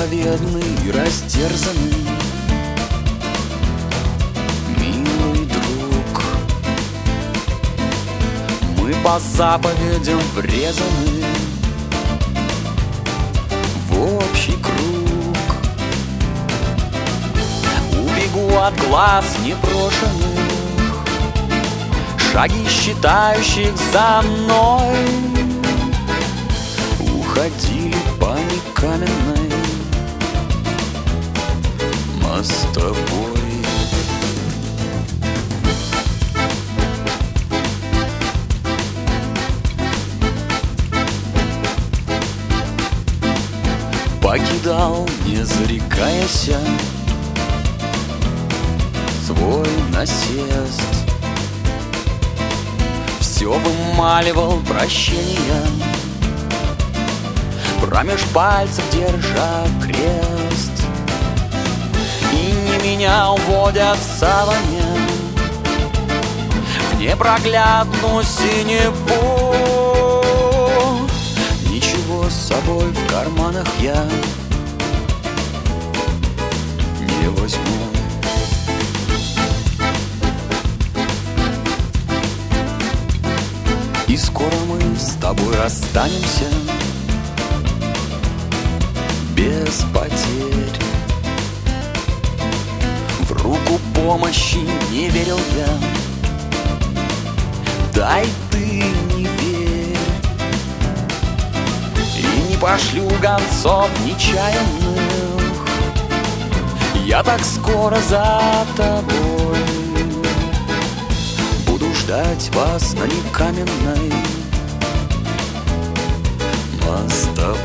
заповедный, растерзанный. Милый друг, мы по заповедям врезаны в общий круг. Убегу от глаз непрошенных, шаги считающих за мной уходили по некаменной мостовой. Покидал, не зарекаясь, свой насест. Все вымаливал прощения, промеж пальцев держа крест. И не меня уводят в саване, в непроглядную синеву. Ничего с собой в карманах я не возьму. И скоро мы с тобой расстанемся без потерь. В руку помощи не верил я, дай ты не верь. И не пошлю гонцов нечаянных, я так скоро за тобой. Буду ждать вас на некаменной мостовой.